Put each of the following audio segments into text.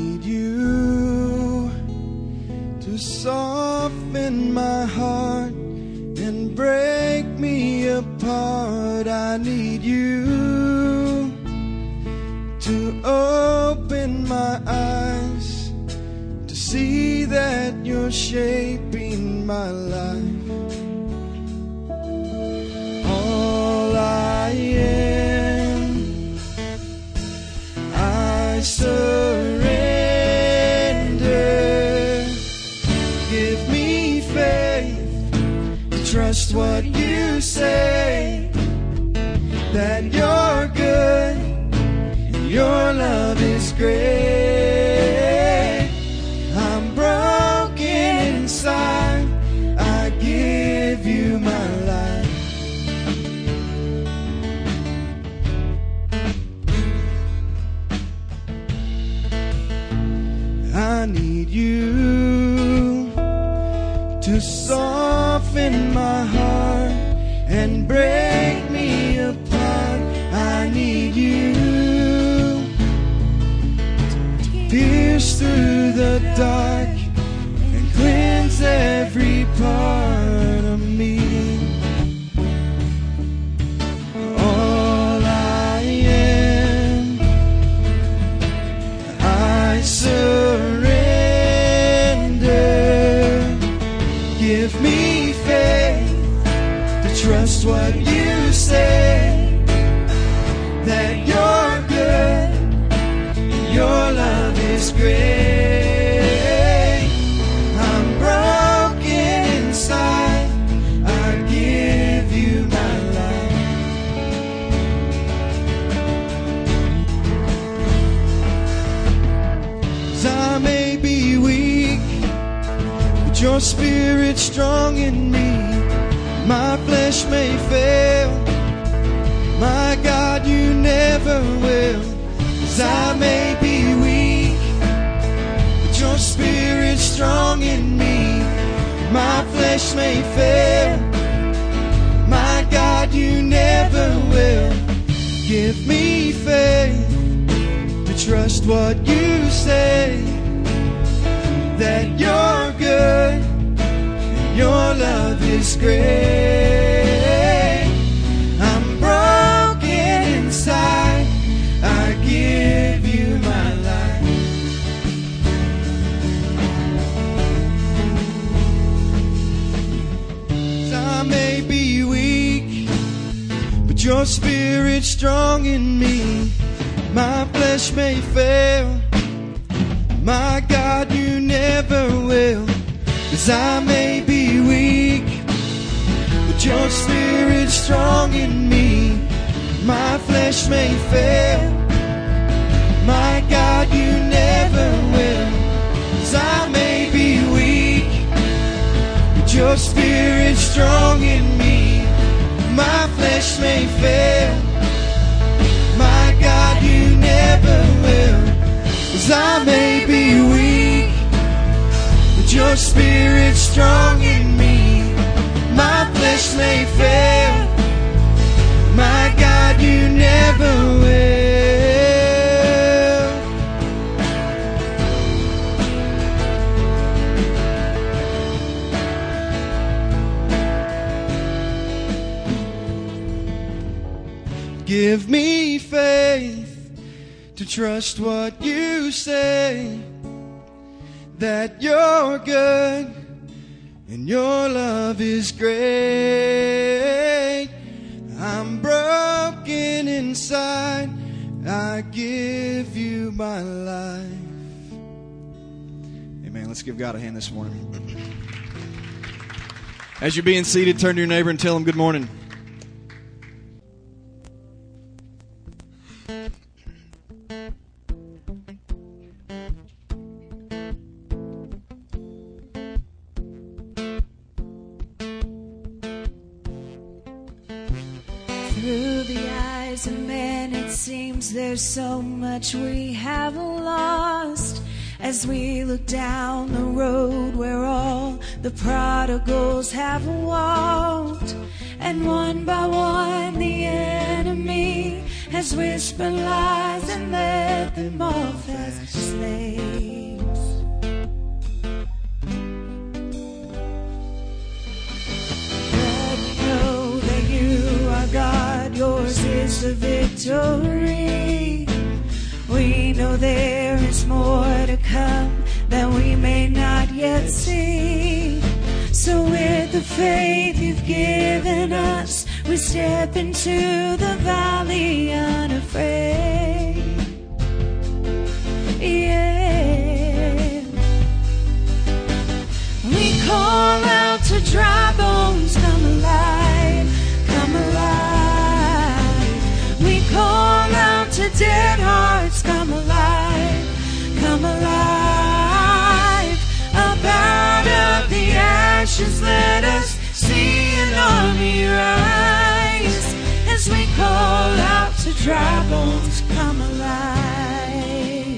need you to soften my heart and break me apart. I need you to open my eyes to see that you're shaping my life. All I am, I surrender. Give me faith to trust what you say, that you're good and your love is great. I'm broken inside, I give you my life. I need you to soften my heart and break me apart. I need you to pierce through the dark and cleanse every part of me. All I am, I surrender. Give me faith to trust what you say, that you're good and your love is great. I'm broken inside, I give you my life. 'Cause I may be weak, but your spirit's strong in me. My flesh may fail, my God, you never will. 'Cause I may be weak, but your spirit's strong in me. My flesh may fail, my God, you never will. Give me faith to trust what you say, that you're good and your love is great. I'm broken inside, I give you my life. 'Cause I may be weak, but your spirit's strong in me. My flesh may fail, my God, you never will. 'Cause I may be weak, but your spirit's strong in me. My flesh may fail, my God, you never will. 'Cause I may be weak, but your spirit's strong in me. My flesh may fail, my God, you never will. 'Cause I may be weak, but your spirit's strong in me. My flesh may fail, my God, you never will. Give me faith to trust what you say, that you're good and your love is great. I'm broken inside, I give you my life. Amen. Let's give God a hand this morning. As you're being seated, turn to your neighbor and tell him good morning. Through the eyes of men, it seems there's so much we have lost. As we look down the road where all the prodigals have walked, and one by one the enemy has whispered lies and led them off as slaves. But we know that you are God, yours is the victory. We know there is more to come that we may not yet see. So with the faith you've given us, we step into the valley unafraid. Yeah. We call out to dry bones, come alive, come alive. We call out to dead hearts, come alive, come alive. Up out of the ashes, let us see an army rise, as we call out to dry bones, come alive.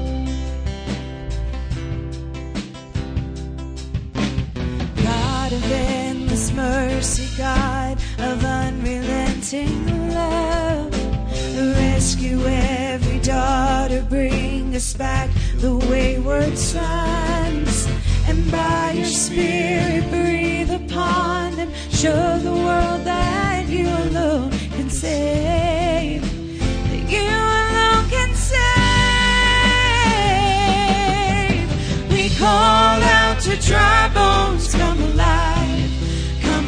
God of endless mercy, God of unrelenting love, rescue every daughter, bring us back the wayward sons, and by your Spirit breathe upon them, show the world that you alone can save, that you alone can save. We call out to dry bones, come alive, come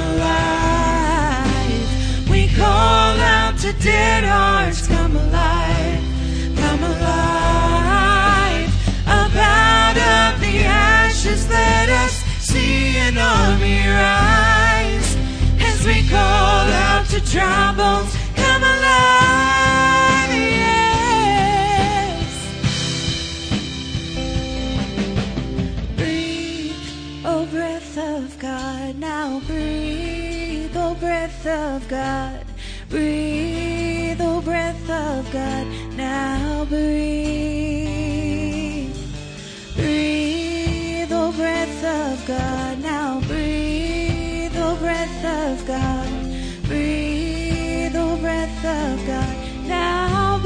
alive. We call out to dead hearts, come alive, come alive. Up out of the ashes, let us see an army rise, as we call out to dry bones, come alive, yes. Breathe, oh breath of God, now breathe, oh breath of God. Breathe, oh breath of God, now breathe. Breathe, oh breath of God, now breathe, oh breath of God. Breathe, oh breath of God, now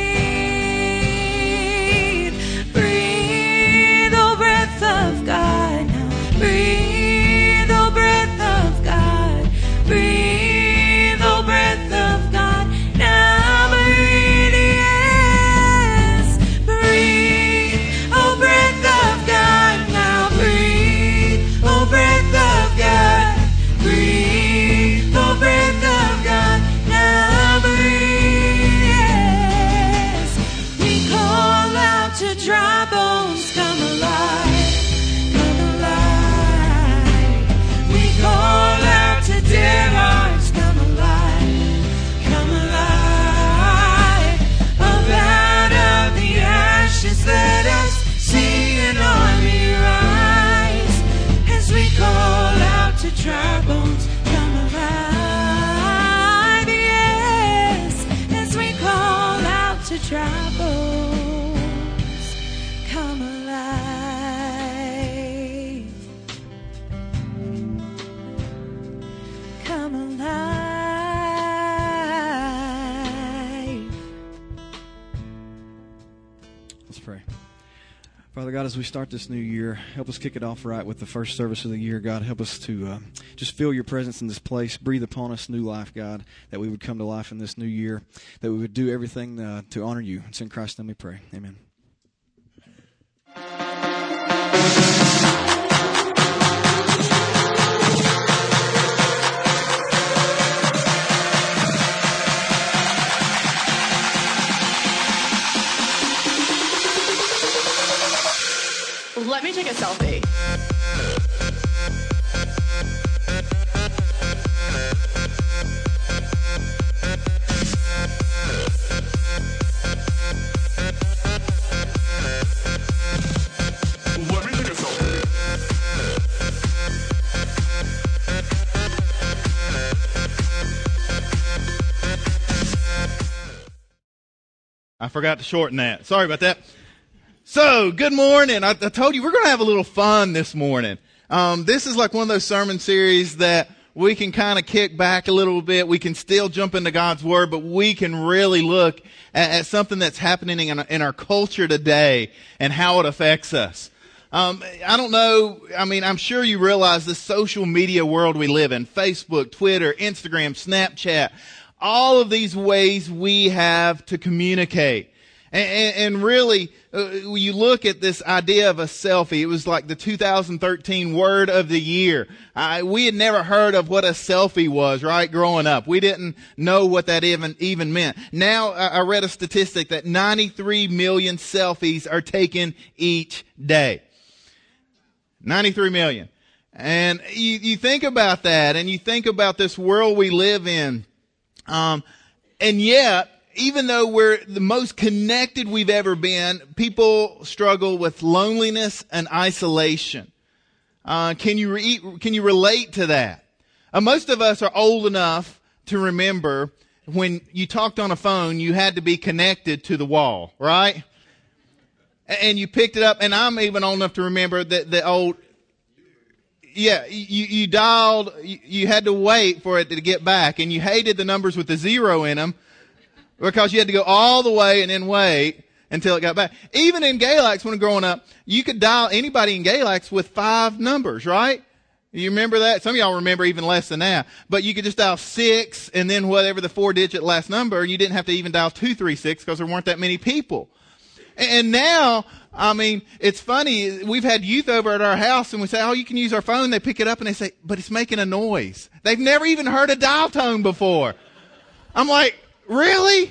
breathe. Breathe, oh breath of God, now breathe, oh breath of God. Breathe, oh breath of God, now breathe, yes. Breathe, oh breath of God, now breathe, oh breath of God. Breathe, oh breath of God, now breathe, yes. We call out to dry bones, come alive, come alive. We call out to dead hearts, come alive, come alive. Up out of the ashes, let us see an army rise, as we call out to dry bones, come alive, yes, as we call out to dry bones, come alive, come alive. Let's pray. Father God, as we start this new year, help us kick it off right with the first service of the year. God, help us to just feel your presence in this place. Breathe upon us new life, God, that we would come to life in this new year, that we would do everything to honor you. It's in Christ's name we pray. Amen. Let me take a selfie. I forgot to shorten that. Sorry about that. So, good morning. I told you we're going to have a little fun this morning. This is like one of those sermon series that we can kind of kick back a little bit. We can still jump into God's Word, but we can really look at something that's happening in our culture today and how it affects us. I don't know. I mean, I'm sure you realize the social media world we live in, Facebook, Twitter, Instagram, Snapchat, all of these ways we have to communicate. And really, you look at this idea of a selfie. It was like the 2013 word of the year. We had never heard of what a selfie was, right? Growing up, we didn't know what that even meant. Now, I read a statistic that 93 million selfies are taken each day. 93 million. And you think about that, and you think about this world we live in, and yet, even though we're the most connected we've ever been, people struggle with loneliness and isolation. Can you relate to that? Most of us are old enough to remember when you talked on a phone, you had to be connected to the wall, right? And you picked it up, and I'm even old enough to remember that the old, you dialed, you had to wait for it to get back, and you hated the numbers with the 0 in them, because you had to go all the way and then wait until it got back. Even in Galax, when growing up, you could dial anybody in Galax with 5 numbers, right? You remember that? Some of y'all remember even less than that. But you could just dial 6 and then whatever the 4-digit last number. You didn't have to even dial 236 because there weren't that many people. And now, I mean, it's funny. We've had youth over at our house and we say, oh, you can use our phone. They pick it up and they say, but it's making a noise. They've never even heard a dial tone before. I'm like, really?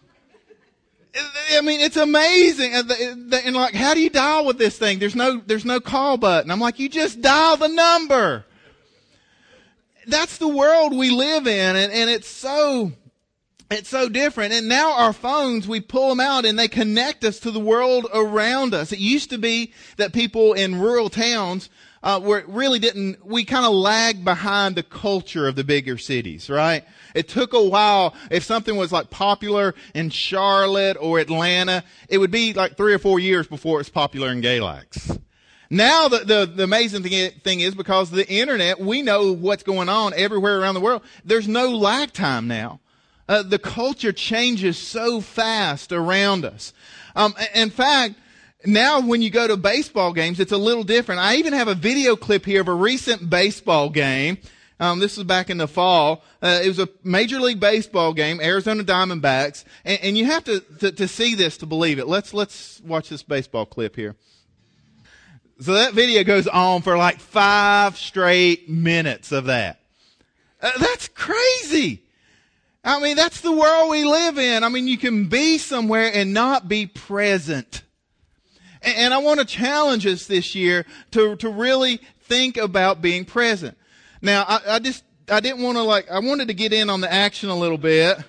I mean, it's amazing. And like, how do you dial with this thing? There's no call button. I'm like, you just dial the number. That's the world we live in, and it's so different. And now our phones, we pull them out and they connect us to the world around us. It used to be that people in rural towns we kind of lagged behind the culture of the bigger cities, right? It took a while. If something was like popular in Charlotte or Atlanta, it would be like 3 or 4 years before it's popular in Galax. Now the amazing thing is, because of the internet, we know what's going on everywhere around the world. There's no lag time now. The culture changes so fast around us. In fact, now when you go to baseball games, it's a little different. I even have a video clip here of a recent baseball game. This was back in the fall. It was a Major League Baseball game, Arizona Diamondbacks, and you have to see this to believe it. Let's watch this baseball clip here. So that video goes on for like 5 straight minutes of that. That's crazy. I mean, that's the world we live in. I mean, you can be somewhere and not be present. And I want to challenge us this year to really think about being present. Now, I didn't want to I wanted to get in on the action a little bit.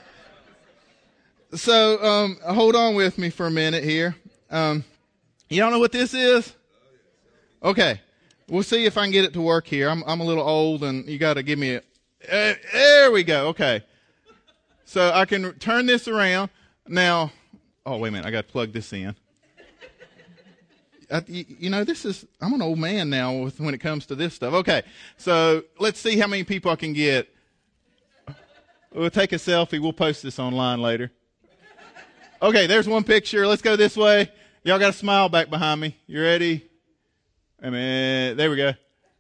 So, hold on with me for a minute here. You don't know what this is? Okay. We'll see if I can get it to work here. I'm a little old and you got to give me there we go. Okay. So I can turn this around. Now, oh, wait a minute. I got to plug this in. I'm an old man now when it comes to this stuff. Okay, so let's see how many people I can get. We'll take a selfie. We'll post this online later. Okay, there's one picture. Let's go this way. Y'all got a smile back behind me. You ready? There we go.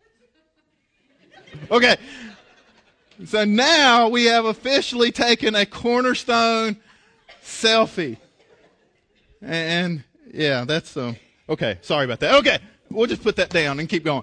Okay, so now we have officially taken a Cornerstone selfie. And yeah, that's okay, sorry about that. Okay, we'll just put that down and keep going.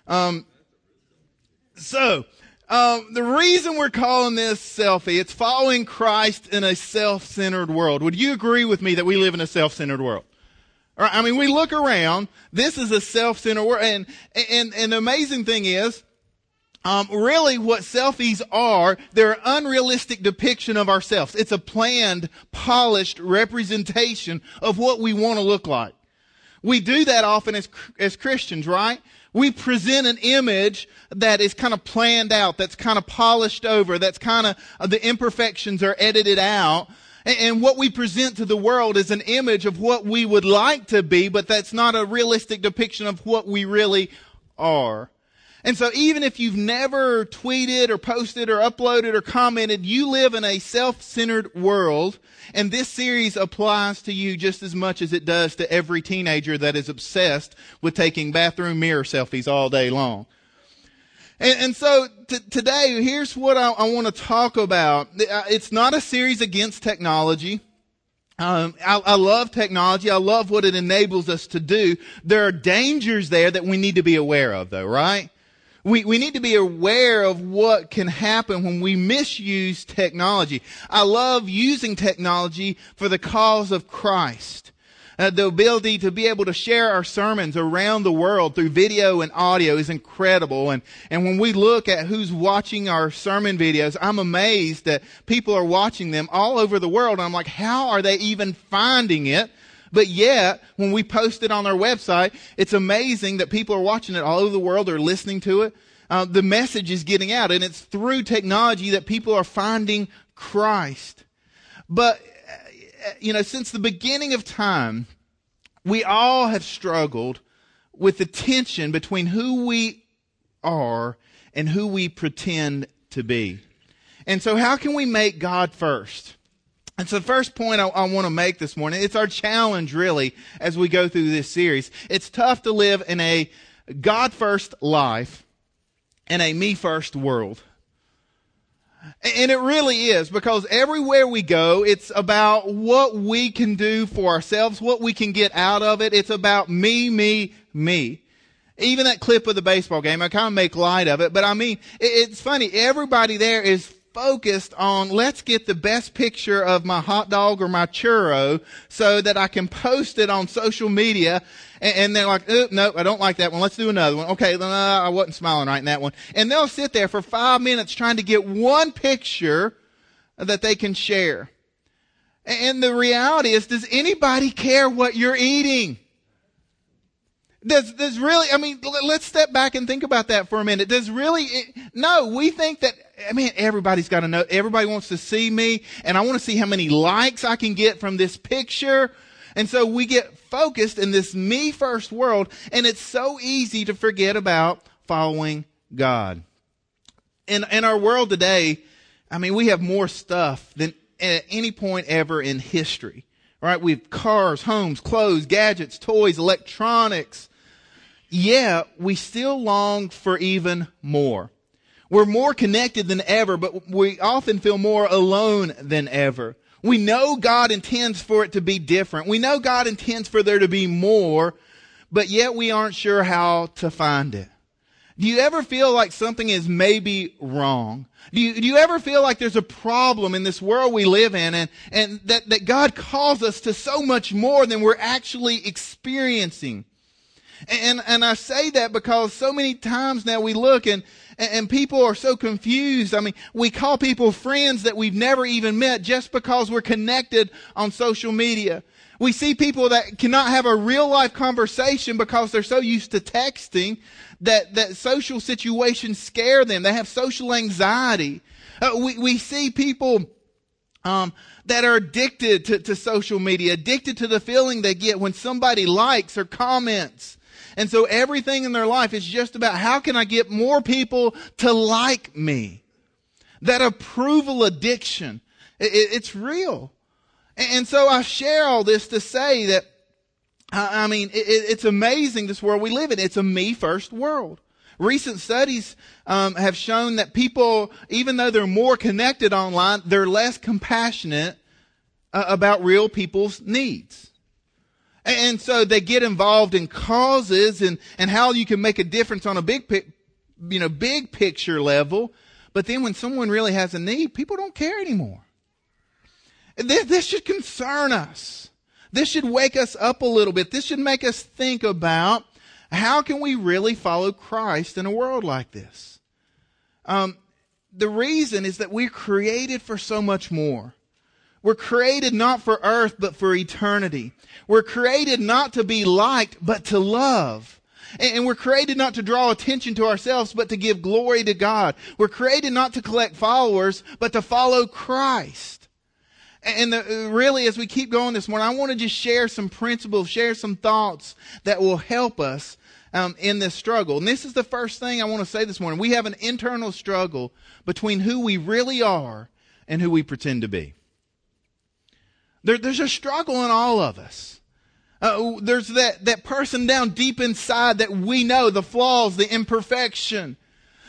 The reason we're calling this selfie, it's following Christ in a self-centered world. Would you agree with me that we live in a self-centered world? All right, I mean, we look around. This is a self-centered world. And the amazing thing is, really what selfies are, they're an unrealistic depiction of ourselves. It's a planned, polished representation of what we want to look like. We do that often as Christians, right? We present an image that is kind of planned out, that's kind of polished over, that's kind of, the imperfections are edited out. And what we present to the world is an image of what we would like to be, but that's not a realistic depiction of what we really are. And so even if you've never tweeted or posted or uploaded or commented, you live in a self-centered world, and this series applies to you just as much as it does to every teenager that is obsessed with taking bathroom mirror selfies all day long. And so today, here's what I want to talk about. It's not a series against technology. I love technology. I love what it enables us to do. There are dangers there that we need to be aware of, though, right? We need to be aware of what can happen when we misuse technology. I love using technology for the cause of Christ. The ability to be able to share our sermons around the world through video and audio is incredible. And when we look at who's watching our sermon videos, I'm amazed that people are watching them all over the world. And I'm like, how are they even finding it? But yet, when we post it on our website, it's amazing that people are watching it all over the world or listening to it. The message is getting out, and it's through technology that people are finding Christ. But, since the beginning of time, we all have struggled with the tension between who we are and who we pretend to be. And so how can we make God first? And so the first point I want to make this morning, it's our challenge really as we go through this series. It's tough to live in a God-first life in a me-first world. And it really is, because everywhere we go, it's about what we can do for ourselves, what we can get out of it. It's about me, me, me. Even that clip of the baseball game, I kind of make light of it, but I mean, it's funny. Everybody there is focused on, let's get the best picture of my hot dog or my churro so that I can post it on social media. And they're like, no, I don't like that one. Let's do another one. Okay, I wasn't smiling right in that one. And they'll sit there for 5 minutes trying to get one picture that they can share. And the reality is, does anybody care what you're eating? Does really, let's step back and think about that for a minute. No, we think that, everybody's got to know, everybody wants to see me, and I want to see how many likes I can get from this picture. And so we get focused in this me first world, and it's so easy to forget about following God. In our world today, we have more stuff than at any point ever in history. Right? We have cars, homes, clothes, gadgets, toys, electronics. Yet we still long for even more. We're more connected than ever, but we often feel more alone than ever. We know God intends for it to be different. We know God intends for there to be more, but yet we aren't sure how to find it. Do you ever feel like something is maybe wrong? Do you ever feel like there's a problem in this world we live in, and that God calls us to so much more than we're actually experiencing? And I say that because so many times now we look and people are so confused. We call people friends that we've never even met just because we're connected on social media. We see people that cannot have a real life conversation because they're so used to texting that social situations scare them. They have social anxiety. We see people that are addicted to social media, addicted to the feeling they get when somebody likes or comments. And so everything in their life is just about, how can I get more people to like me? That approval addiction, it's real. And so I share all this to say that, it's amazing this world we live in. It's a me first world. Recent studies have shown that people, even though they're more connected online, they're less compassionate about real people's needs. And so they get involved in causes and how you can make a difference on a big picture level. But then when someone really has a need, people don't care anymore. This should concern us. This should wake us up a little bit. This should make us think about, how can we really follow Christ in a world like this? The reason is that we're created for so much more. We're created not for earth, but for eternity. We're created not to be liked, but to love. And we're created not to draw attention to ourselves, but to give glory to God. We're created not to collect followers, but to follow Christ. And really, as we keep going this morning, I want to just share some principles, share some thoughts that will help us in this struggle. And this is the first thing I want to say this morning. We have an internal struggle between who we really are and who we pretend to be. There's a struggle in all of us. There's that person down deep inside that we know, the flaws, the imperfection.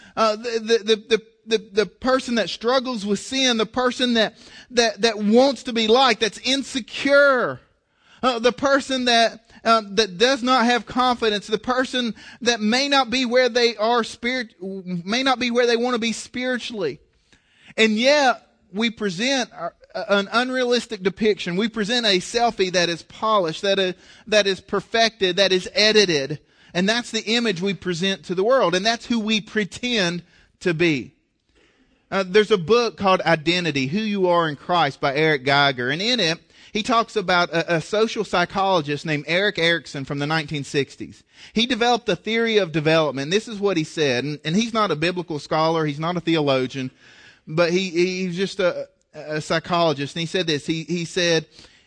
The person that struggles with sin, the person that wants to be liked, that's insecure, the person that does not have confidence, the person that may not be where they are may not be where they want to be spiritually, and yet we present an unrealistic depiction. We present a selfie that is polished, that is perfected, that is edited, and that's the image we present to the world, and that's who we pretend to be. There's a book called Identity, Who You Are in Christ by Eric Geiger. And in it, he talks about a social psychologist named Erik Erikson from the 1960s. He developed a theory of development. This is what he said. And he's not a biblical scholar. He's not a theologian. But he's just a psychologist. And he said this. He said,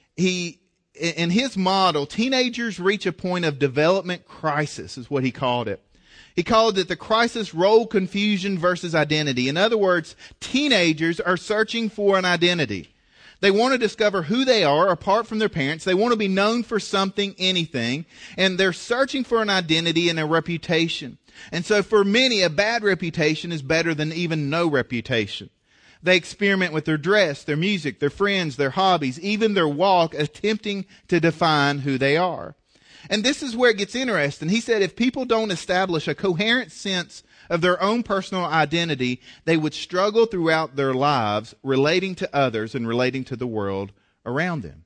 in his model, teenagers reach a point of development crisis, is what he called it. He called it the crisis role confusion versus identity. In other words, teenagers are searching for an identity. They want to discover who they are apart from their parents. They want to be known for something, anything. And they're searching for an identity and a reputation. And so for many, a bad reputation is better than even no reputation. They experiment with their dress, their music, their friends, their hobbies, even their walk, attempting to define who they are. And this is where it gets interesting. He said if people don't establish a coherent sense of their own personal identity, they would struggle throughout their lives relating to others and relating to the world around them.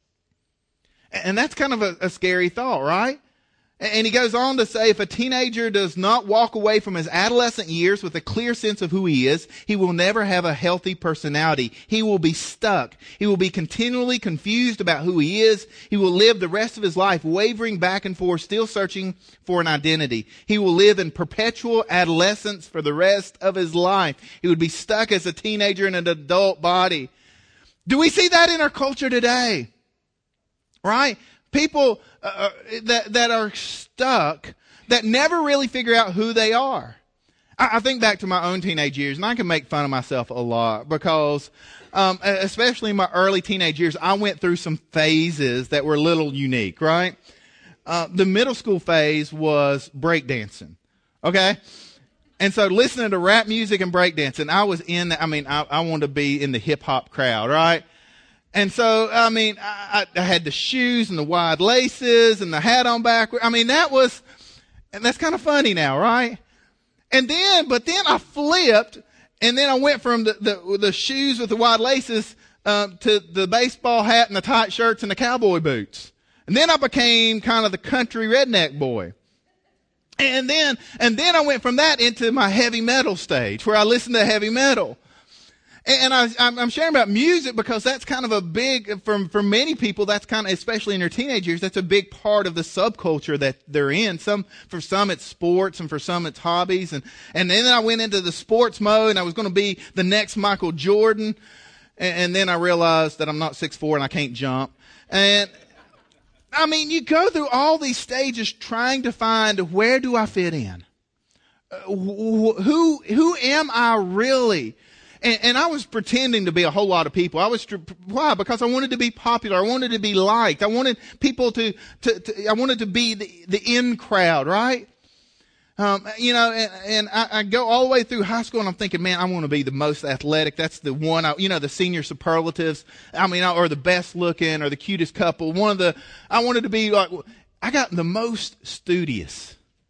And that's kind of a scary thought, right? And he goes on to say if a teenager does not walk away from his adolescent years with a clear sense of who he is, he will never have a healthy personality. He will be stuck. He will be continually confused about who he is. He will live the rest of his life wavering back and forth, still searching for an identity. He will live in perpetual adolescence for the rest of his life. He would be stuck as a teenager in an adult body. Do we see that in our culture today? Right? People that are stuck, that never really figure out who they are. I think back to my own teenage years, and I can make fun of myself a lot because, especially in my early teenage years, I went through some phases that were a little unique, right? The middle school phase was breakdancing, okay? And so listening to rap music and breakdancing, I was I wanted to be in the hip-hop crowd, right? And so, I had the shoes and the wide laces and the hat on backward. And that's kind of funny now, right? But then I flipped, and then I went from the shoes with the wide laces, to the baseball hat and the tight shirts and the cowboy boots. And then I became kind of the country redneck boy. And then I went from that into my heavy metal stage where I listened to heavy metal. And I'm sharing about music because that's kind of a big, for many people, that's kind of, especially in their teenage years, that's a big part of the subculture that they're in. For some it's sports and for some it's hobbies. And then I went into the sports mode and I was going to be the next Michael Jordan. And then I realized that I'm not 6'4" and I can't jump. And you go through all these stages trying to find where do I fit in? Who am I really? And I was pretending to be a whole lot of people. Why? Because I wanted to be popular. I wanted to be liked. I wanted people I wanted to be the in crowd, right? And I go all the way through high school and I'm thinking, man, I want to be the most athletic. That's the one, the senior superlatives. Or the best looking or the cutest couple. I wanted to be like, I got the most studious.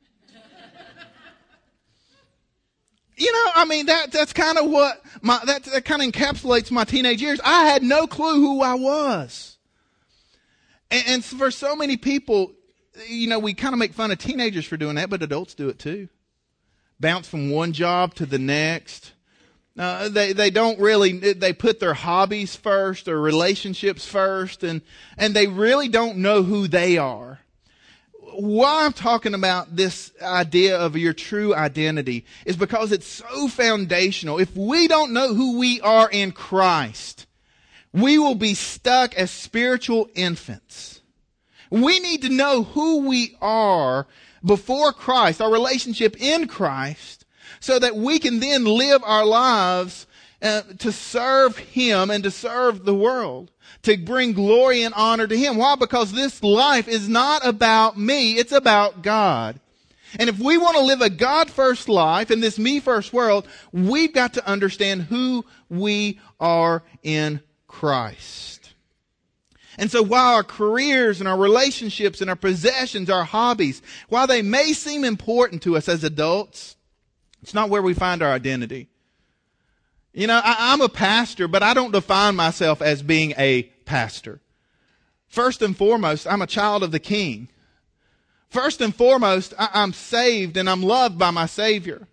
That's kind of what that kind of encapsulates my teenage years. I had no clue who I was. And for so many people, we kind of make fun of teenagers for doing that, but adults do it too. Bounce from one job to the next. They don't really, they put their hobbies first or relationships first, and they really don't know who they are. Why I'm talking about this idea of your true identity is because it's so foundational. If we don't know who we are in Christ, we will be stuck as spiritual infants. We need to know who we are before Christ, our relationship in Christ, so that we can then live our lives to serve Him and to serve the world, to bring glory and honor to Him. Why? Because this life is not about me, it's about God. And if we want to live a God-first life in this me-first world, we've got to understand who we are in Christ. And so while our careers and our relationships and our possessions, our hobbies, while they may seem important to us as adults, it's not where we find our identity. You know, I'm a pastor, but I don't define myself as being a pastor. First and foremost, I'm a child of the King. First and foremost, I'm saved and I'm loved by my Savior.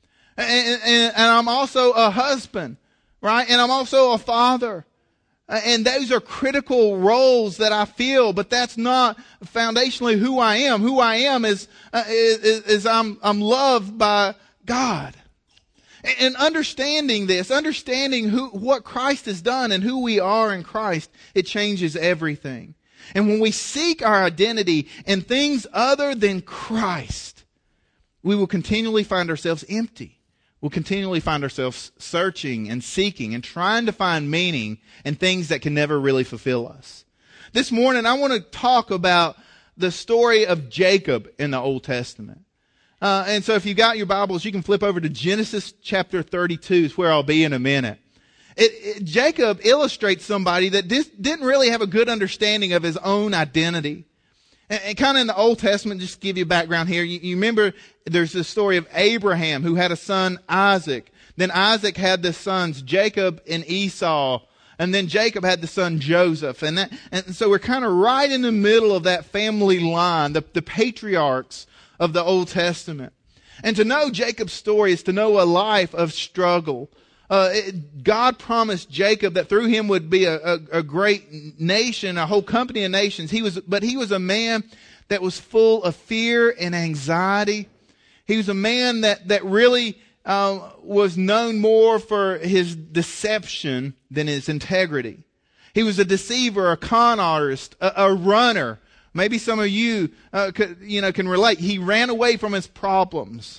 And I'm also a husband, right? And I'm also a father. And those are critical roles that I feel, but that's not foundationally who I am. Who I am is I'm loved by God. And understanding this, understanding what Christ has done and who we are in Christ, it changes everything. And when we seek our identity in things other than Christ, we will continually find ourselves empty. We'll continually find ourselves searching and seeking and trying to find meaning in things that can never really fulfill us. This morning, I want to talk about the story of Jacob in the Old Testament. And so if you've got your Bibles, you can flip over to Genesis chapter 32, is where I'll be in a minute. Jacob illustrates somebody that didn't really have a good understanding of his own identity. And kind of in the Old Testament, just to give you a background here, you remember there's the story of Abraham who had a son, Isaac. Then Isaac had the sons, Jacob and Esau. And then Jacob had the son, Joseph. And so we're kind of right in the middle of that family line, the patriarchs of the Old Testament. And to know Jacob's story is to know a life of struggle. God promised Jacob that through him would be a great nation, a whole company of nations. But he was a man that was full of fear and anxiety. He was a man that really was known more for his deception than his integrity. He was a deceiver, a con artist, a runner. Maybe some of you can relate. He ran away from his problems.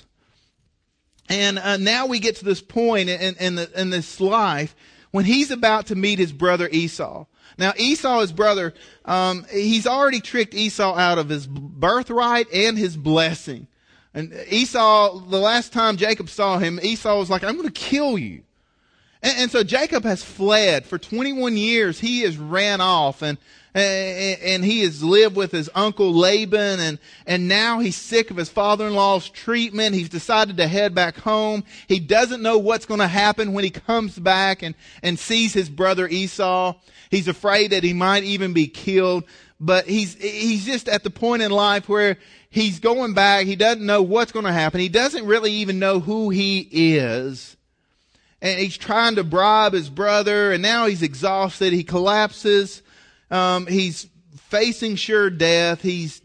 And now we get to this point in this life when he's about to meet his brother Esau. Now Esau, his brother, he's already tricked Esau out of his birthright and his blessing. And Esau, the last time Jacob saw him, Esau was like, "I'm going to kill you." And so Jacob has fled. For 21 years, he has ran off and he has lived with his uncle Laban, and now he's sick of his father-in-law's treatment. He's decided to head back home. He doesn't know what's going to happen when he comes back and sees his brother Esau. He's afraid that he might even be killed, but he's just at the point in life where he's going back. He doesn't know what's going to happen. He doesn't really even know who he is. And he's trying to bribe his brother, and now he's exhausted. He collapses. He's facing sure death. He's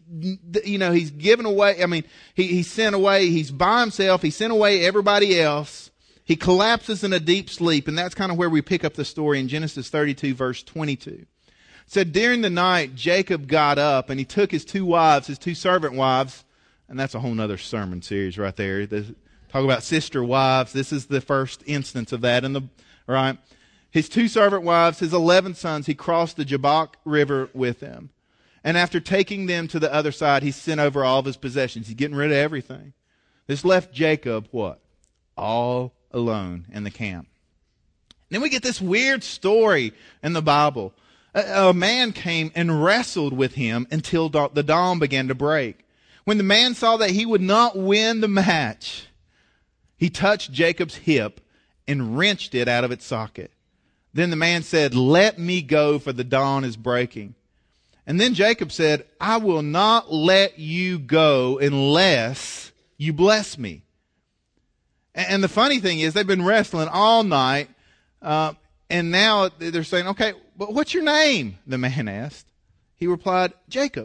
given away. I mean, he's sent away. He's by himself. He sent away everybody else. He collapses in a deep sleep. And that's kind of where we pick up the story in Genesis 32, verse 22. It said, during the night, Jacob got up and he took his two servant wives. And that's a whole nother sermon series right there. Talk about sister wives. This is the first instance of that right? His two servant wives, his 11 sons, he crossed the Jabbok River with them. And after taking them to the other side, he sent over all of his possessions. He's getting rid of everything. This left Jacob, what? All alone in the camp. Then we get this weird story in the Bible. A man came and wrestled with him until the dawn began to break. When the man saw that he would not win the match, he touched Jacob's hip and wrenched it out of its socket. Then the man said, "Let me go, for the dawn is breaking." And then Jacob said, "I will not let you go unless you bless me." And the funny thing is, they've been wrestling all night, and now they're saying, "Okay, but what's your name?" the man asked. He replied, "Jacob."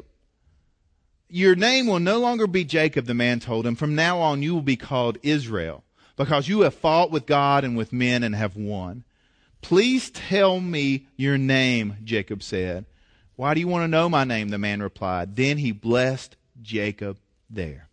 "Your name will no longer be Jacob," the man told him. "From now on you will be called Israel, because you have fought with God and with men and have won." Please tell me your name, Jacob said. Why do you want to know my name? The man replied. Then he blessed Jacob there.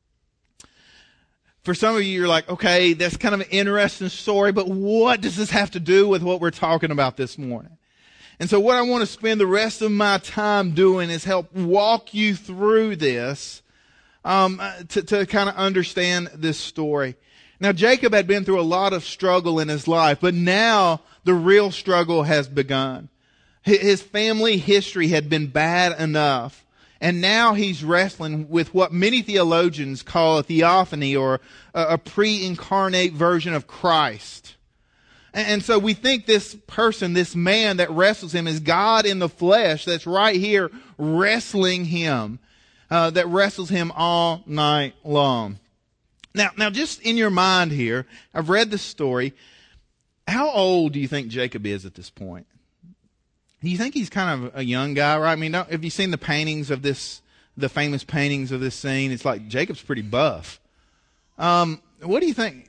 For some of you, you're like, okay, that's kind of an interesting story, but what does this have to do with what we're talking about this morning? And so what I want to spend the rest of my time doing is help walk you through this to kind of understand this story. Now, Jacob had been through a lot of struggle in his life, but now the real struggle has begun. His family history had been bad enough. And now he's wrestling with what many theologians call a theophany, or a pre-incarnate version of Christ. And so we think this person, this man that wrestles him, is God in the flesh that's right here wrestling him, that wrestles him all night long. Now, just in your mind here, I've read this story. How old do you think Jacob is at this point? Do you think he's kind of a young guy, right? I mean, have you seen the paintings of this, the famous paintings of this scene? It's like Jacob's pretty buff. What do you think?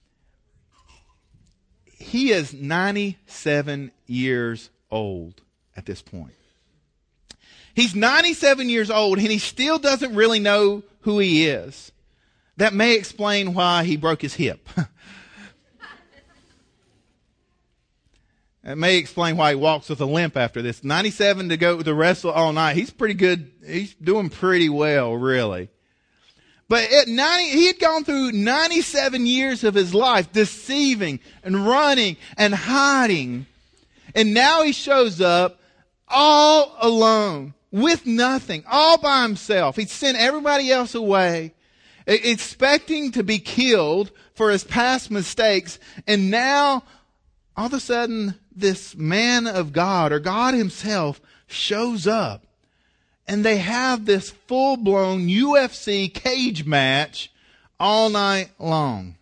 He is 97 years old at this point. He's 97 years old and he still doesn't really know who he is. That may explain why he broke his hip. It may explain why he walks with a limp after this. 97 to go to wrestle all night. He's pretty good. He's doing pretty well, really. But at 90, he had gone through 97 years of his life deceiving and running and hiding. And now he shows up all alone with nothing, all by himself. He'd sent everybody else away, expecting to be killed for his past mistakes. And now, all of a sudden, this man of God, or God himself, shows up. And they have this full-blown UFC cage match all night long.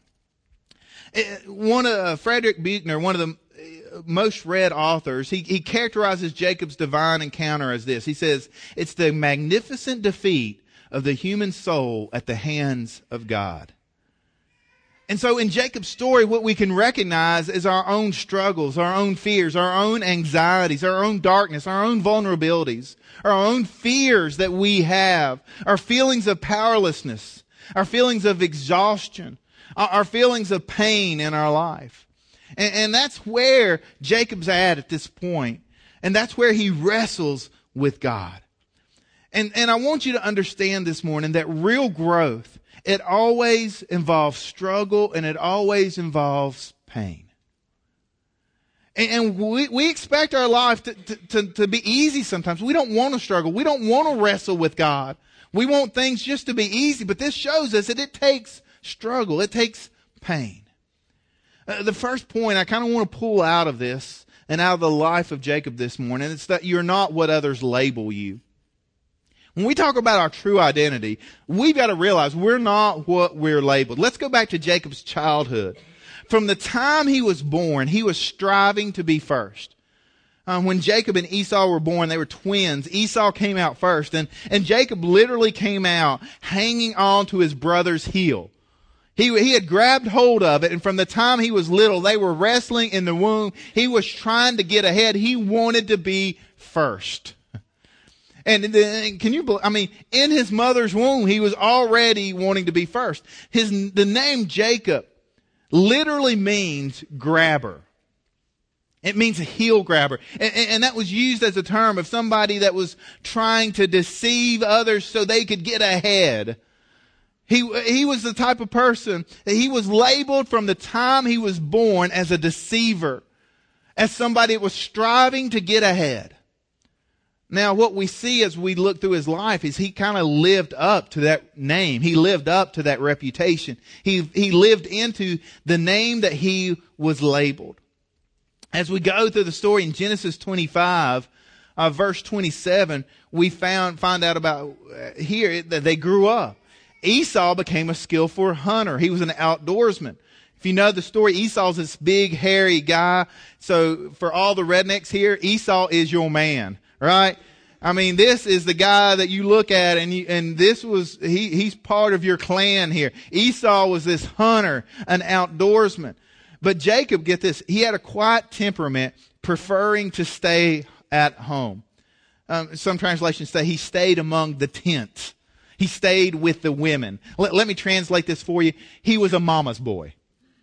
Frederick Buechner, one of the most read authors, he characterizes Jacob's divine encounter as this. He says, it's the magnificent defeat of the human soul at the hands of God. And so in Jacob's story, what we can recognize is our own struggles, our own fears, our own anxieties, our own darkness, our own vulnerabilities, our own fears that we have, our feelings of powerlessness, our feelings of exhaustion, our feelings of pain in our life. And that's where Jacob's at this point. And that's where he wrestles with God. And I want you to understand this morning that real growth, it always involves struggle and it always involves pain. And we expect our life to be easy sometimes. We don't want to struggle. We don't want to wrestle with God. We want things just to be easy. But this shows us that it takes struggle. It takes pain. The first point I kind of want to pull out of this and out of the life of Jacob this morning, it's that you're not what others label you. When we talk about our true identity, we've got to realize we're not what we're labeled. Let's go back to Jacob's childhood. From the time he was born, he was striving to be first. When Jacob and Esau were born, they were twins. Esau came out first, and Jacob literally came out hanging on to his brother's heel. He had grabbed hold of it, and from the time he was little, they were wrestling in the womb. He was trying to get ahead. He wanted to be first. And can you believe, in his mother's womb, he was already wanting to be first. The name Jacob literally means grabber. It means a heel grabber. And that was used as a term of somebody that was trying to deceive others so they could get ahead. He was the type of person that he was labeled from the time he was born as a deceiver, as somebody that was striving to get ahead. Now, what we see as we look through his life is he kind of lived up to that name. He lived up to that reputation. He lived into the name that he was labeled. As we go through the story in Genesis 25, verse 27, we find out about here that they grew up. Esau became a skillful hunter. He was an outdoorsman. If you know the story, Esau's this big, hairy guy. So for all the rednecks here, Esau is your man. Right? This is the guy that you look at and this was, he's part of your clan here. Esau was this hunter, an outdoorsman. But Jacob, get this, he had a quiet temperament, preferring to stay at home. Some translations say he stayed among the tents. He stayed with the women. Let me translate this for you. He was a mama's boy.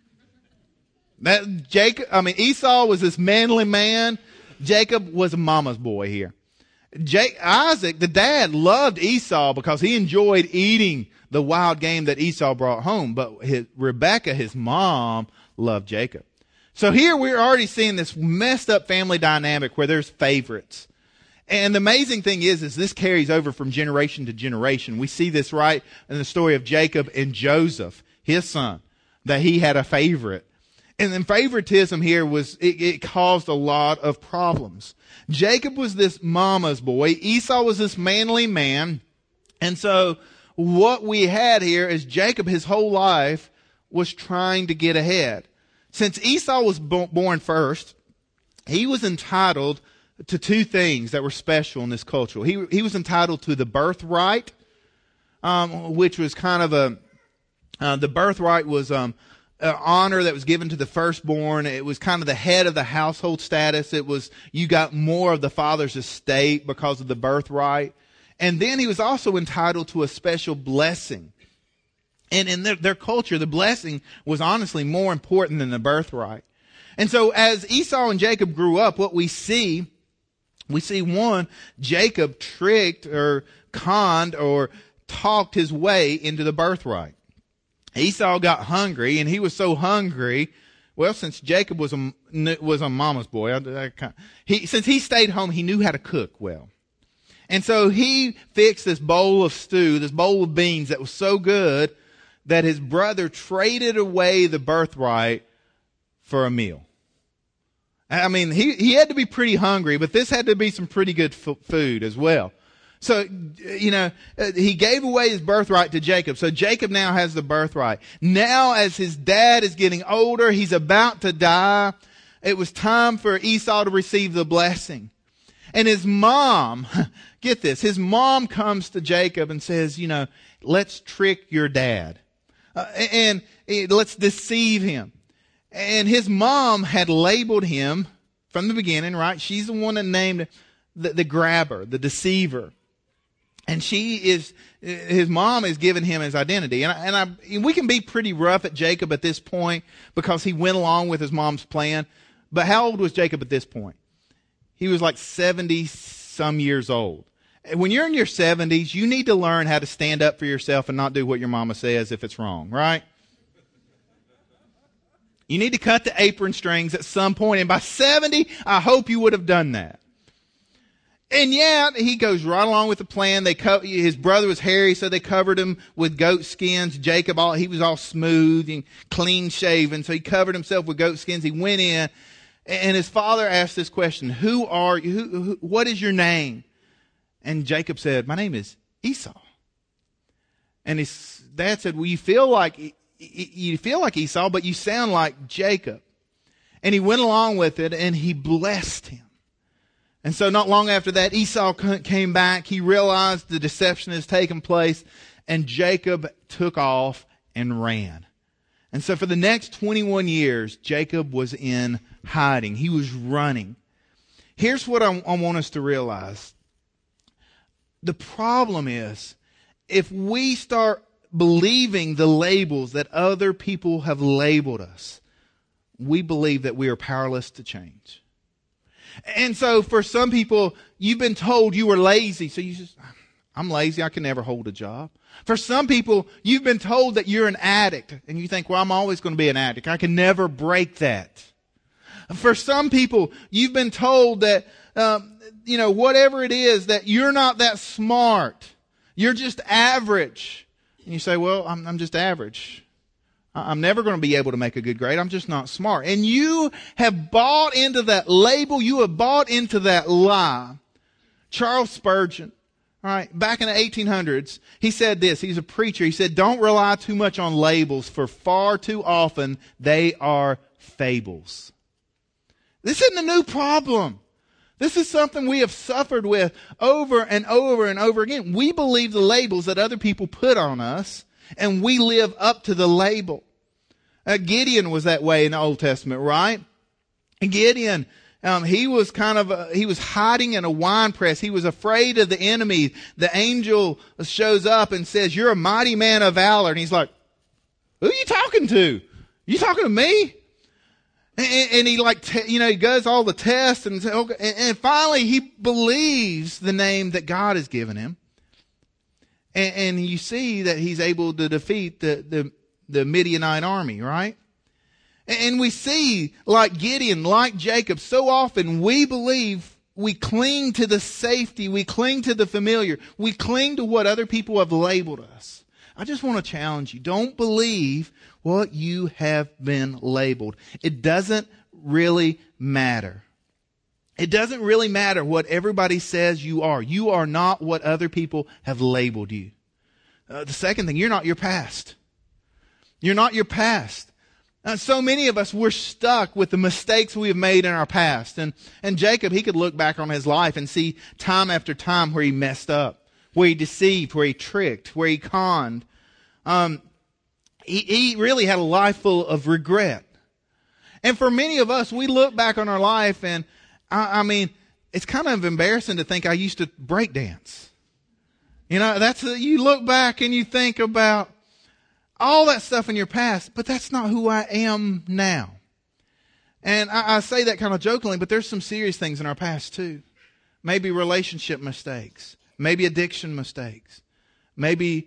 Esau was this manly man. Jacob was a mama's boy here. Isaac, the dad, loved Esau because he enjoyed eating the wild game that Esau brought home. But Rebekah, his mom, loved Jacob. So here we're already seeing this messed up family dynamic where there's favorites. And the amazing thing is this carries over from generation to generation. We see this right in the story of Jacob and Joseph, his son, that he had a favorite. And then favoritism here it caused a lot of problems. Jacob was this mama's boy. Esau was this manly man. And so what we had here is Jacob, his whole life, was trying to get ahead. Since Esau was born first, he was entitled to two things that were special in this culture. He was entitled to the birthright, which was kind of the birthright was honor that was given to the firstborn. It was kind of the head of the household status. It was, you got more of the father's estate because of the birthright. And then he was also entitled to a special blessing. And in their culture, the blessing was honestly more important than the birthright. And so as Esau and Jacob grew up, what we see one, Jacob tricked or conned or talked his way into the birthright. Esau got hungry, and he was so hungry. Well, since Jacob was a mama's boy, since he stayed home, he knew how to cook well. And so he fixed this bowl of stew, this bowl of beans that was so good that his brother traded away the birthright for a meal. I mean, he had to be pretty hungry, but this had to be some pretty good food as well. So, he gave away his birthright to Jacob. So Jacob now has the birthright. Now, as his dad is getting older, he's about to die. It was time for Esau to receive the blessing. And his mom, get this, his mom comes to Jacob and says, let's trick your dad. And let's deceive him. And his mom had labeled him from the beginning, right? She's the one that named the grabber, the deceiver. And his mom is giving him his identity. And we can be pretty rough at Jacob at this point because he went along with his mom's plan. But how old was Jacob at this point? He was like 70 some years old. When you're in your 70s, you need to learn how to stand up for yourself and not do what your mama says if it's wrong, right? You need to cut the apron strings at some point. And by 70, I hope you would have done that. And yeah, he goes right along with the plan. His brother was hairy, so they covered him with goat skins. Jacob, he was all smooth and clean shaven, so he covered himself with goat skins. He went in, and his father asked this question: "Who are you? What is your name?" And Jacob said, "My name is Esau." And his dad said, "Well, you feel like Esau, but you sound like Jacob." And he went along with it, and he blessed him. And so not long after that, Esau came back. He realized the deception has taken place, and Jacob took off and ran. And so for the next 21 years, Jacob was in hiding. He was running. Here's what I want us to realize. The problem is, if we start believing the labels that other people have labeled us, we believe that we are powerless to change. And so for some people, you've been told you were lazy, so I'm lazy, I can never hold a job. For some people, you've been told that you're an addict, and you think, well, I'm always going to be an addict. I can never break that. For some people, you've been told that, whatever it is, that you're not that smart. You're just average. And you say, well, I'm just average. I'm never going to be able to make a good grade. I'm just not smart. And you have bought into that label. You have bought into that lie. Charles Spurgeon, all right, back in the 1800s, he said this. He's a preacher. He said, don't rely too much on labels, for far too often they are fables. This isn't a new problem. This is something we have suffered with over and over and over again. We believe the labels that other people put on us, and we live up to the label. Gideon was that way in the Old Testament, right? Gideon, he was he was hiding in a wine press. He was afraid of the enemy. The angel shows up and says, "You're a mighty man of valor." And he's like, "Who are you talking to? You talking to me?" And he he goes all the tests and finally he believes the name that God has given him. And you see that he's able to defeat the Midianite army, right? And we see, like Gideon, like Jacob, so often we believe, we cling to the safety, we cling to the familiar, we cling to what other people have labeled us. I just want to challenge you. Don't believe what you have been labeled. It doesn't really matter. It doesn't really matter what everybody says you are. You are not what other people have labeled you. The second thing, you're not your past. You're not your past. So many of us, we're stuck with the mistakes we have made in our past. And Jacob, he could look back on his life and see time after time where he messed up, where he deceived, where he tricked, where he conned. He really had a life full of regret. And for many of us, we look back on our life and, I mean, it's kind of embarrassing to think I used to break dance. You look back and you think about all that stuff in your past, but that's not who I am now. And I say that kind of jokingly, but there's some serious things in our past too. Maybe relationship mistakes, maybe addiction mistakes, maybe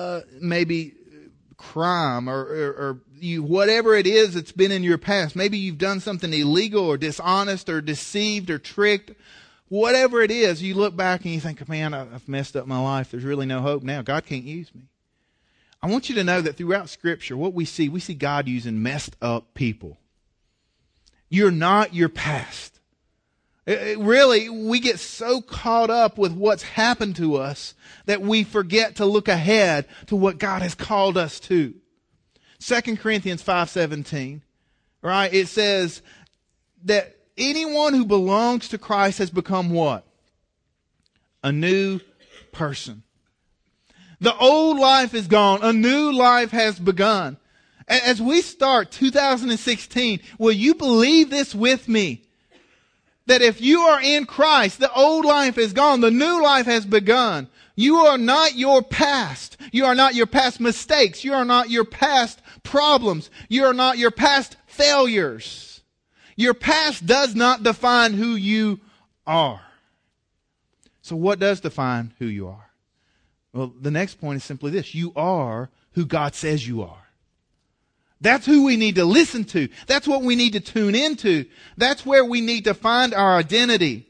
crime or whatever it is that's been in your past. Maybe you've done something illegal or dishonest or deceived or tricked. Whatever it is, you look back and you think, man, I've messed up my life. There's really no hope now. God can't use me. I want you to know that throughout Scripture, what we see God using messed up people. You're not your past. Really, we get so caught up with what's happened to us that we forget to look ahead to what God has called us to. 2 Corinthians 5:17, right? It says that anyone who belongs to Christ has become what? A new person. The old life is gone. A new life has begun. As we start 2016, will you believe this with me? That if you are in Christ, the old life is gone. The new life has begun. You are not your past. You are not your past mistakes. You are not your past problems. You are not your past failures. Your past does not define who you are. So what does define who you are? Well, the next point is simply this. You are who God says you are. That's who we need to listen to. That's what we need to tune into. That's where we need to find our identity.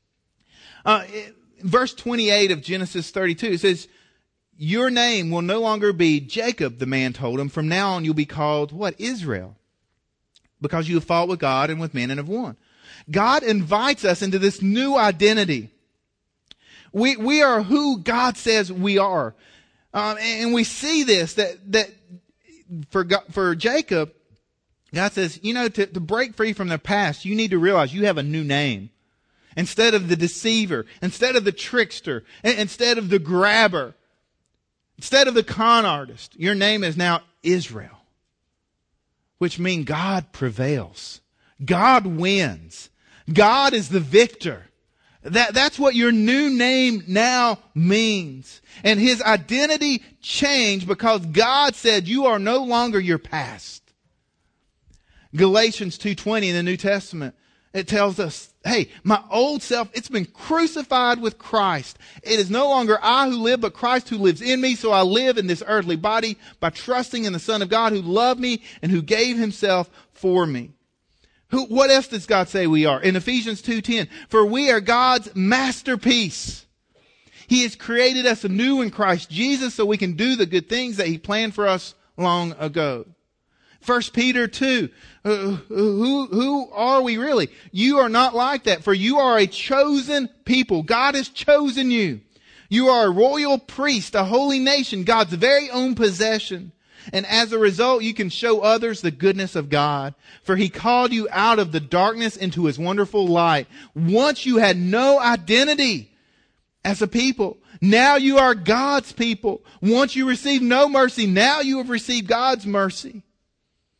Verse 28 of Genesis 32, it says, your name will no longer be Jacob, the man told him. From now on, you'll be called, what? Israel. Because you have fought with God and with men and have won. God invites us into this new identity. We are who God says we are. And we see this, that for Jacob, God says, to break free from the past, you need to realize you have a new name. Instead of the deceiver, instead of the trickster, instead of the grabber, instead of the con artist, your name is now Israel. Which means God prevails. God wins. God is the victor. That's what your new name now means. And his identity changed because God said you are no longer your past. Galatians 2:20 in the New Testament, it tells us, hey, my old self, it's been crucified with Christ. It is no longer I who live, but Christ who lives in me. So I live in this earthly body by trusting in the Son of God who loved me and who gave himself for me. What else does God say we are? In Ephesians 2:10, for we are God's masterpiece. He has created us anew in Christ Jesus so we can do the good things that he planned for us long ago. 1 Peter 2, who are we really? You are not like that, for you are a chosen people. God has chosen you. You are a royal priest, a holy nation, God's very own possession. And as a result, you can show others the goodness of God. For he called you out of the darkness into his wonderful light. Once you had no identity as a people. Now you are God's people. Once you received no mercy, now you have received God's mercy.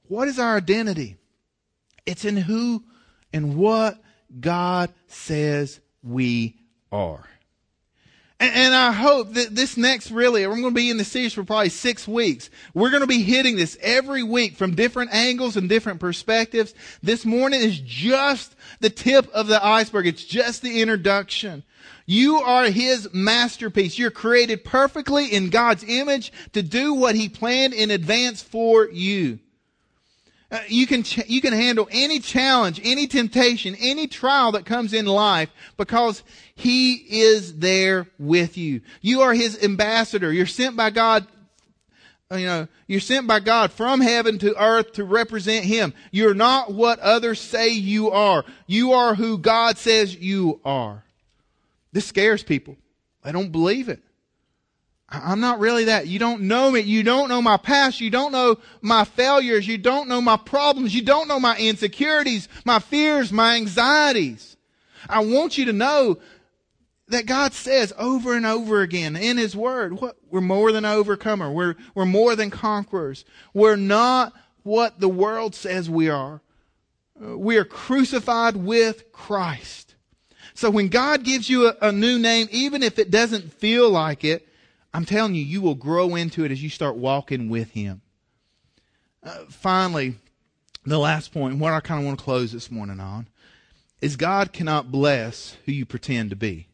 What is our identity? It's in who and what God says we are. And I hope that this next we're going to be in the series for probably 6 weeks. We're going to be hitting this every week from different angles and different perspectives. This morning is just the tip of the iceberg. It's just the introduction. You are His masterpiece. You're created perfectly in God's image to do what He planned in advance for you. You can handle any challenge, any temptation, any trial that comes in life because He is there with you. You are His ambassador. You're sent by God. You're sent by God from heaven to earth to represent Him. You're not what others say you are. You are who God says you are. This scares people. They don't believe it. I'm not really that. You don't know me. You don't know my past. You don't know my failures. You don't know my problems. You don't know my insecurities, my fears, my anxieties. I want you to know that God says over and over again in His Word, we're more than overcomer. We're more than conquerors. We're not what the world says we are. We are crucified with Christ. So when God gives you a new name, even if it doesn't feel like it, I'm telling you, you will grow into it as you start walking with Him. Finally, the last point, what I kind of want to close this morning on, is God cannot bless who you pretend to be.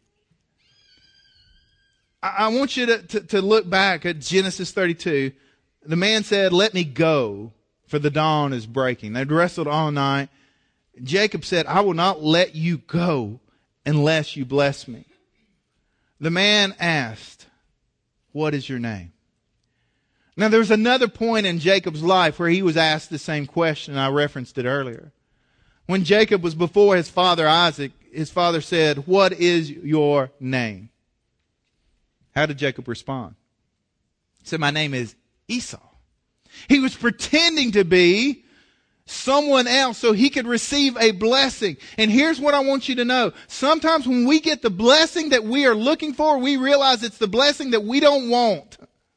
I want you to look back at Genesis 32. The man said, "Let me go, for the dawn is breaking." They'd wrestled all night. Jacob said, "I will not let you go unless you bless me." The man asked, "What is your name?" Now there's another point in Jacob's life where he was asked the same question. I referenced it earlier. When Jacob was before his father Isaac, his father said, "What is your name?" How did Jacob respond? He said, "My name is Esau." He was pretending to be someone else so he could receive a blessing. And here's what I want you to know. Sometimes when we get the blessing that we are looking for, we realize it's the blessing that we don't want.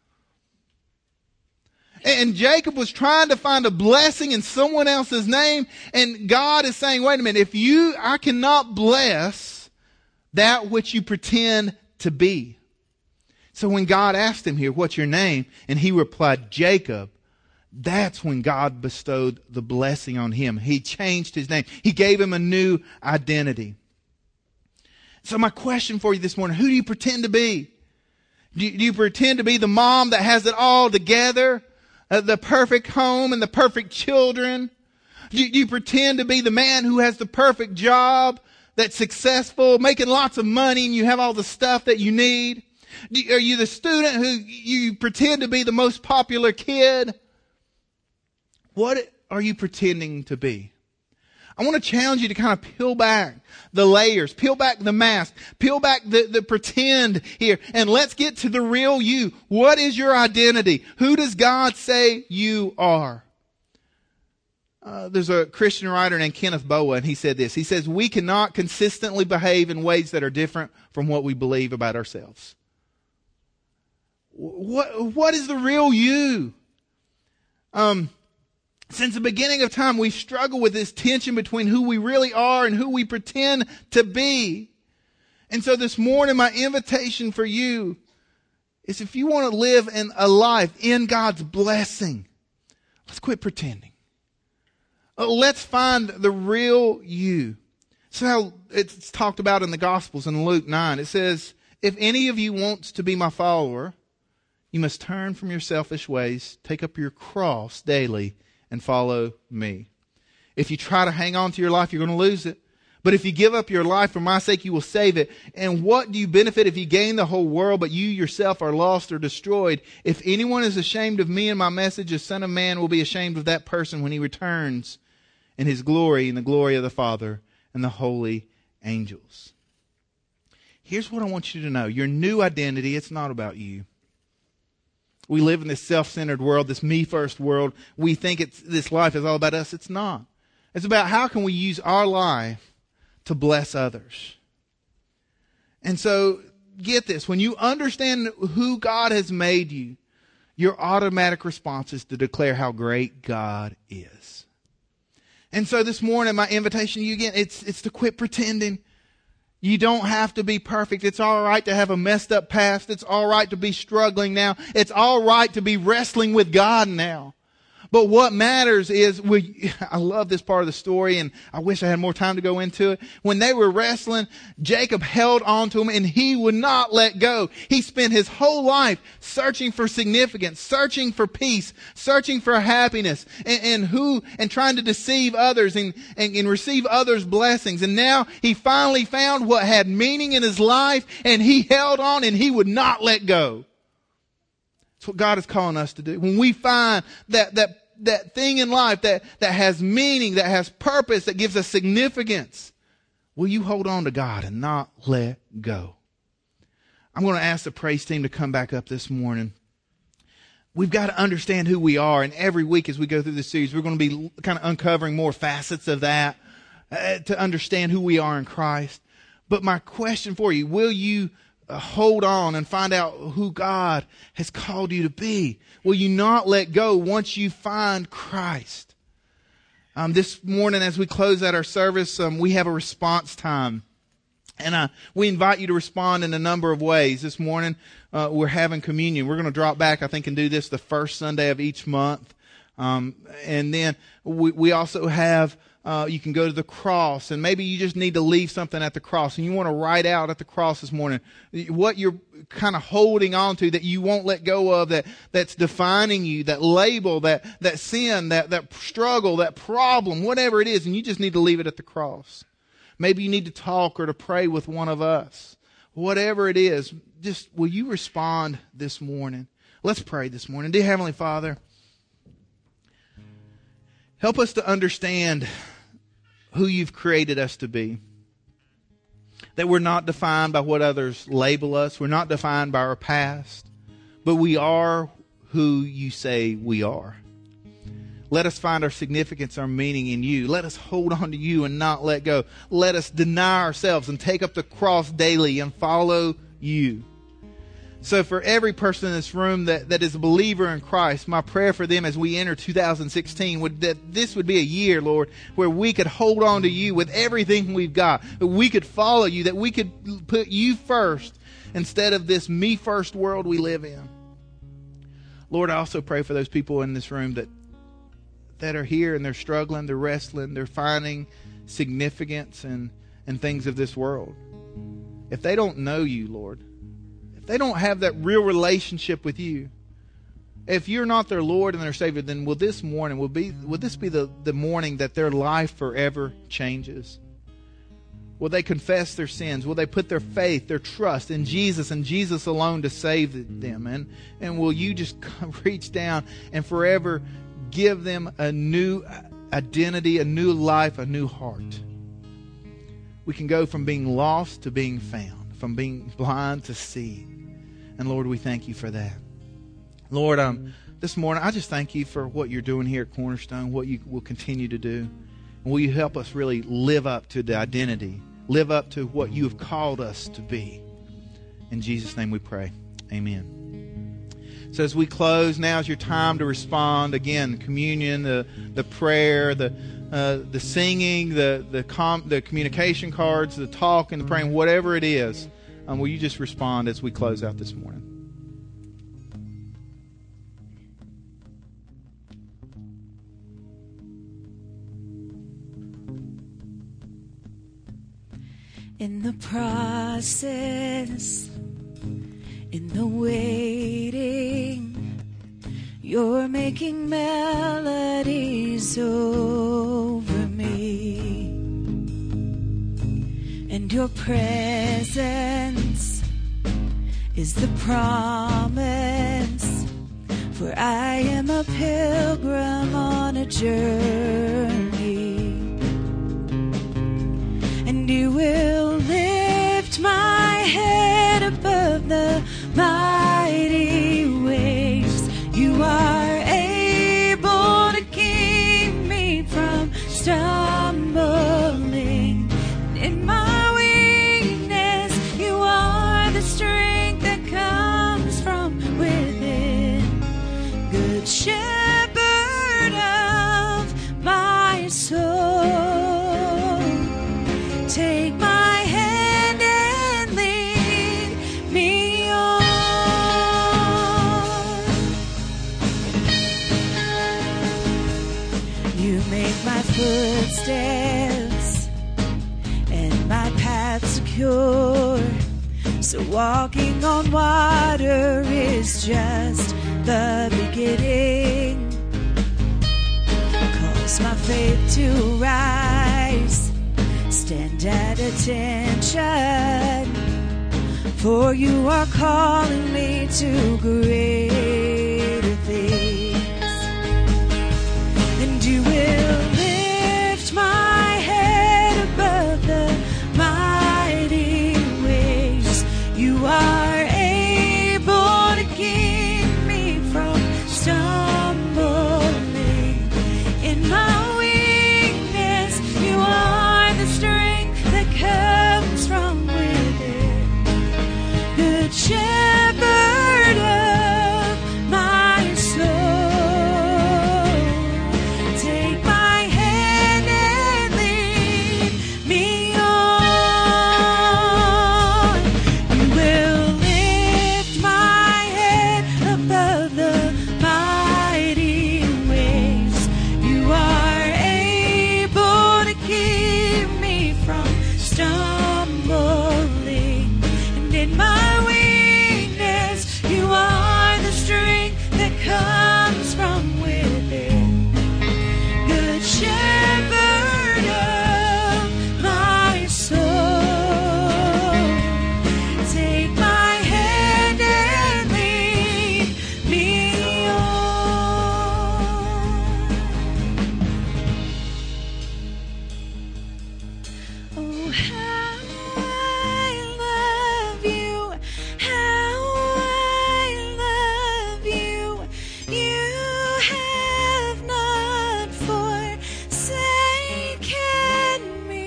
And Jacob was trying to find a blessing in someone else's name. And God is saying, wait a minute, I cannot bless that which you pretend to be. So when God asked him here, "What's your name?" and he replied, "Jacob," that's when God bestowed the blessing on him. He changed his name. He gave him a new identity. So my question for you this morning, who do you pretend to be? Do you pretend to be the mom that has it all together? The perfect home and the perfect children? Do you pretend to be the man who has the perfect job, that's successful, making lots of money, and you have all the stuff that you need? Are you the student who you pretend to be the most popular kid? What are you pretending to be? I want to challenge you to kind of peel back the layers, peel back the mask, peel back the pretend here, and let's get to the real you. What is your identity? Who does God say you are? There's a Christian writer named Kenneth Boa, and he said this. He says, "We cannot consistently behave in ways that are different from what we believe about ourselves." What is the real you? Since the beginning of time, we've struggled with this tension between who we really are and who we pretend to be. And so this morning, my invitation for you is, if you want to live in a life in God's blessing, let's quit pretending. Let's find the real you. So it's talked about in the Gospels in Luke 9. It says, "If any of you wants to be my follower, you must turn from your selfish ways, take up your cross daily, and follow me." If you try to hang on to your life, you're going to lose it. But if you give up your life for my sake, you will save it. And what do you benefit if you gain the whole world, but you yourself are lost or destroyed? If anyone is ashamed of me and my message, the Son of Man will be ashamed of that person when he returns in his glory and the glory of the Father and the holy angels. Here's what I want you to know. Your new identity, it's not about you. We live in this self-centered world, this me-first world. We think this life is all about us. It's not. It's about how can we use our life to bless others. And so, get this. When you understand who God has made you, your automatic response is to declare how great God is. And so this morning, my invitation to you again, it's to quit pretending. You don't have to be perfect. It's all right to have a messed up past. It's all right to be struggling now. It's all right to be wrestling with God now. But what matters is, I love this part of the story, and I wish I had more time to go into it. When they were wrestling, Jacob held on to him, and he would not let go. He spent his whole life searching for significance, searching for peace, searching for happiness, and trying to deceive others and receive others' blessings. And now he finally found what had meaning in his life, and he held on, and he would not let go. That's what God is calling us to do. When we find that thing in life that has meaning, that has purpose, that gives us significance, will you hold on to God and not let go? I'm going to ask the praise team to come back up this morning. We've got to understand who we are, and every week as we go through this series, we're going to be kind of uncovering more facets of that to understand who we are in Christ. But my question for you, will you hold on and find out who God has called you to be? Will you not let go once you find Christ? This morning as we close out our service, we have a response time. And we invite you to respond in a number of ways. This morning we're having communion. We're going to drop back, I think, and do this the first Sunday of each month. And then we also have you can go to the cross, and maybe you just need to leave something at the cross, and you want to write out at the cross this morning what you're kind of holding on to that you won't let go of, that's defining you, that label, that sin, that struggle, that problem, whatever it is, and you just need to leave it at the cross. Maybe you need to talk or to pray with one of us. Whatever it is, just will you respond this morning? Let's pray this morning. Dear Heavenly Father, help us to understand who you've created us to be. That we're not defined by what others label us. We're not defined by our past. But we are who you say we are. Let us find our significance, our meaning in you. Let us hold on to you and not let go. Let us deny ourselves and take up the cross daily and follow you. So for every person in this room that is a believer in Christ, my prayer for them as we enter 2016 would that this would be a year, Lord, where we could hold on to you with everything we've got. That we could follow you, that we could put you first instead of this me first world we live in. Lord, I also pray for those people in this room that are here and they're struggling, they're wrestling, they're finding significance and things of this world. If they don't know you, Lord, they don't have that real relationship with you. If you're not their Lord and their Savior, then will this be the morning that their life forever changes? Will they confess their sins? Will they put their faith, their trust in Jesus and Jesus alone to save them? And will you just reach down and forever give them a new identity, a new life, a new heart? We can go from being lost to being found, from being blind to see. And Lord, we thank you for that. Lord, this morning, I just thank you for what you're doing here at Cornerstone, what you will continue to do. And will you help us really live up to the identity, live up to what you have called us to be. In Jesus' name we pray. Amen. So as we close, now is your time to respond. Again, communion, the prayer, the singing, the communication cards, the talk and the praying, whatever it is. Will you just respond as we close out this morning? In the process, in the waiting, you're making melodies over me. And your presence is the promise, for I am a pilgrim on a journey. And you will lift my head above the mighty waves. You are able to keep me from stumbling. In my strength that comes from within. Good shepherd of my soul, take my hand and lead me on. You make my footsteps and my path secure, so walking on water is just the beginning. Cause my faith to rise, stand at attention, for you are calling me to greater things. And you will lift my head above the mighty waves. You are able to keep me from stumbling. In my weakness, you are the strength that comes from within. Good shepherd of my soul, take my hand and lead me on. You will lift my head above the mighty waves. You are able to keep me from stumbling. And in my weakness, you are the strength that comes from within. Good shepherd of my soul, take my hand and lead me on. Oh, how I love you, how I love you. You have not forsaken me.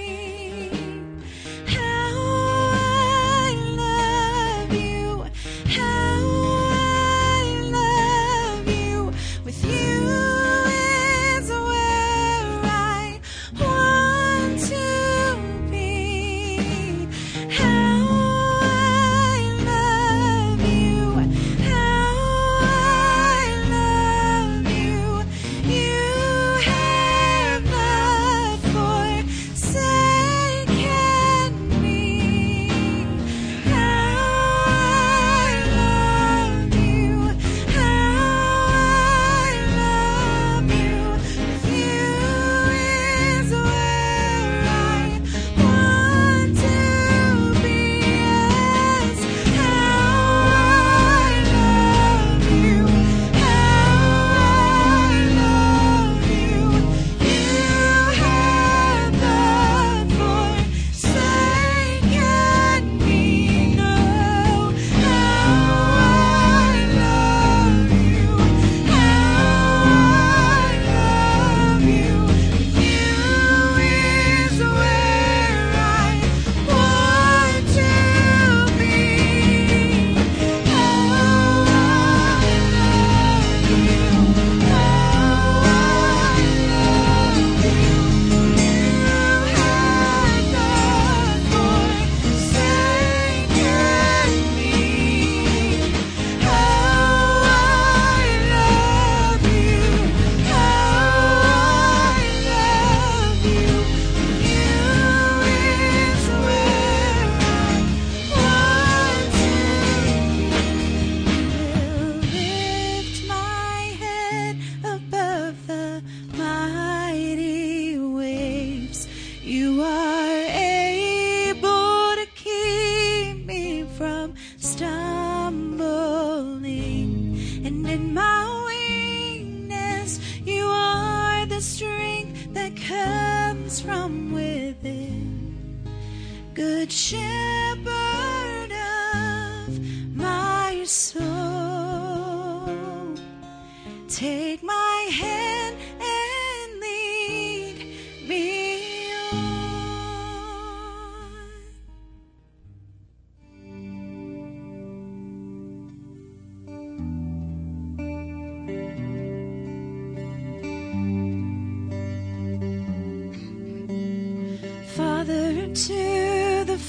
How I love you, how I love you. With you is where I want to be. How I love you, how I love you. You have not forsaken me. How I love you, how I love you. With you is where I want to be. Yes, how I love you, how I love you. You have not forsaken me. No, how I love you, how I love you. You is where I want to be. How I love you, how I love you. You have not forsaken me. How I love you, how I love you. You is where I want to be. Lift my head above the mighty waves. You are able to keep me from stumbling. And in my weakness, you are the strength that comes from within. Good shepherd of my soul, take my hand and lead me on.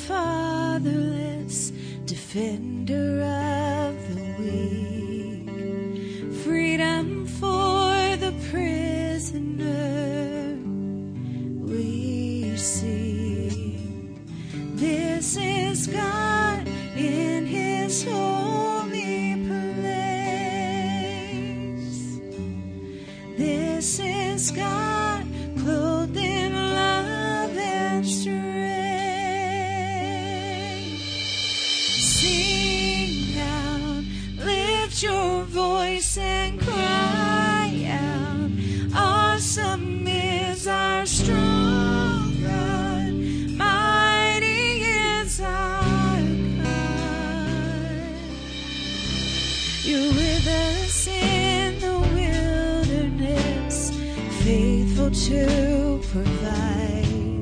fatherless, defender of the weak, freedom for the prisoner we see. This is God in his holy place. This is God clothed in love and strength. Sing out, lift your voice and cry out. Awesome is our strong God, mighty is our God. You're with us in the wilderness, faithful to provide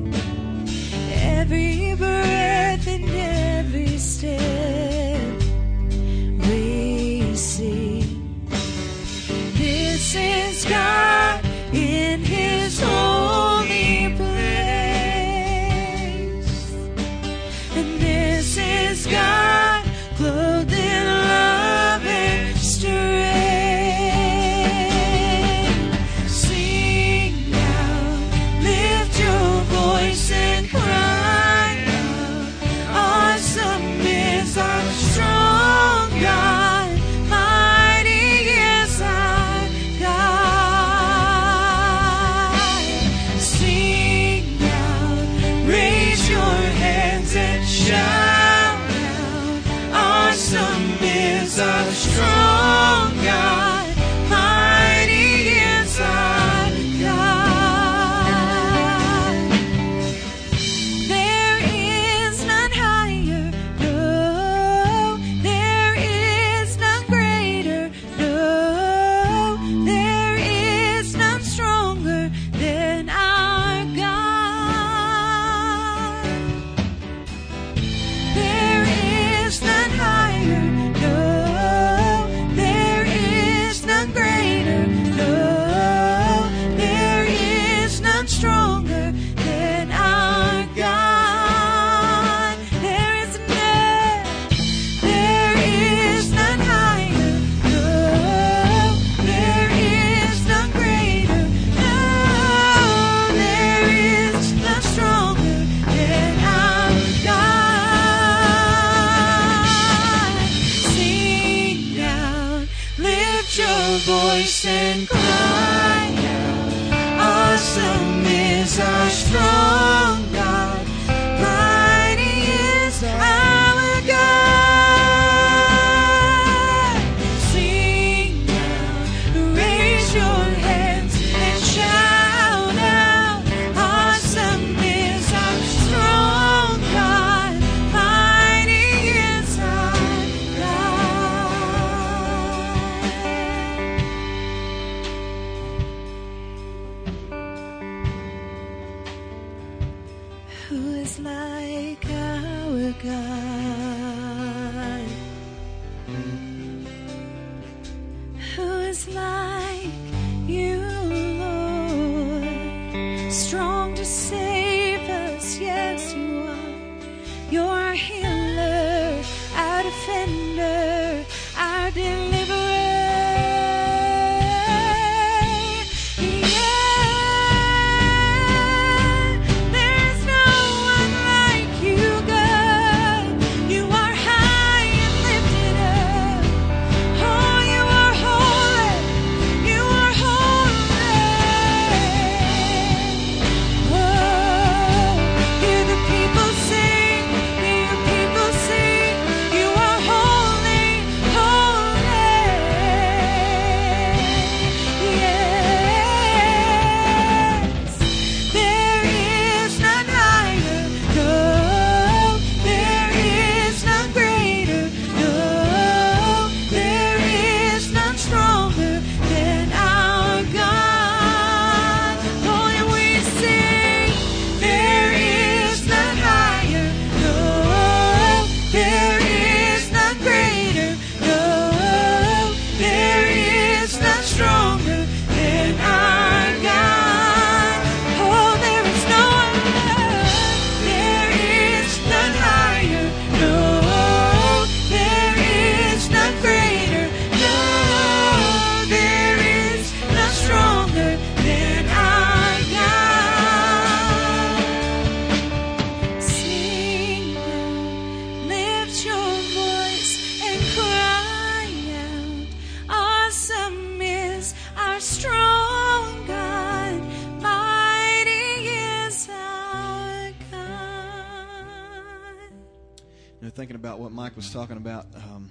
every breath and every step we see. This is God in his holy place, and this is God clothed in love and strength. Sing out, lift your voice and cry out. Awesome is our strong God, mighty is our God. Sing out, raise your hands and shout out. Awesome is our strong God, mighty is our God. There is none higher, no. There is none greater, no. There is none stronger than our God. There is none higher, no. There is none greater, no. There is none stronger than our God. There is none higher, no. There is none greater, no. There is none stronger than our God. Sing out, lift your voice and cry out. Awesome is our strong God, mighty is our God. Sing out, raise your hands and shout out. Awesome is our strong God, mighty is our God. Who is like our God? Who is like you, Lord? Strong to save us, yes you are. You're our healer, our defender, our deliverer. Yeah, there's no one like you, God. You are high and lifted up. Oh, you are holy. You are holy. are strong, God, mighty is our God. Thinking about what Mike was talking about,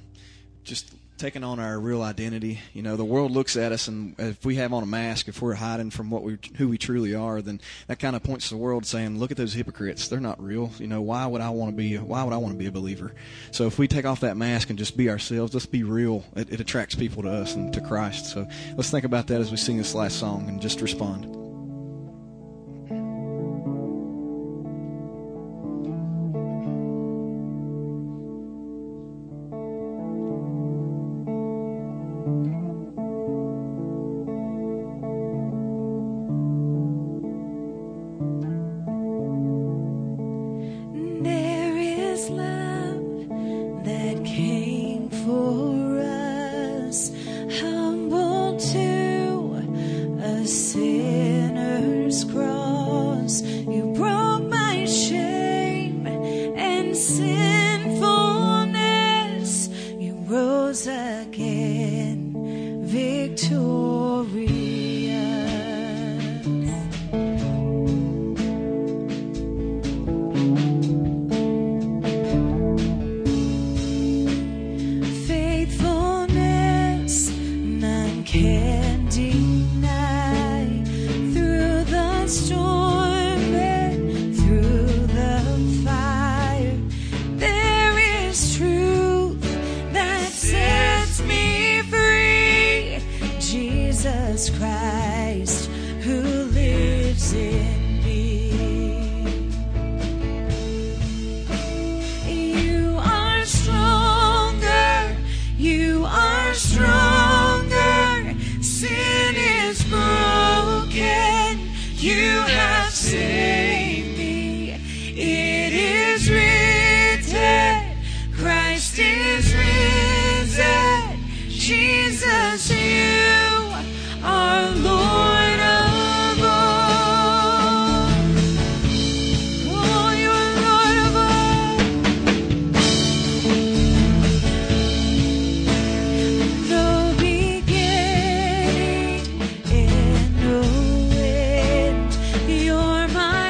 just taking on our real identity. The world looks at us, and if we have on a mask, if we're hiding from who we truly are, then that kind of points to the world saying, look at those hypocrites. They're not real. Why would I want to be a believer? So if we take off that mask and just be ourselves, let's be real. It attracts people to us and to Christ. So let's think about that as we sing this last song and just respond. You're my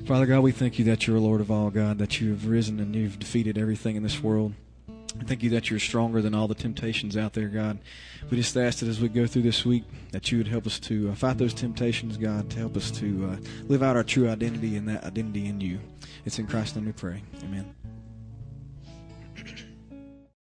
Father God, we thank you that you're Lord of all, God, that you have risen and you've defeated everything in this world. I thank you that you're stronger than all the temptations out there, God. We just ask that as we go through this week, that you would help us to fight those temptations, God, to help us to live out our true identity and that identity in you. It's in Christ's name we pray. Amen.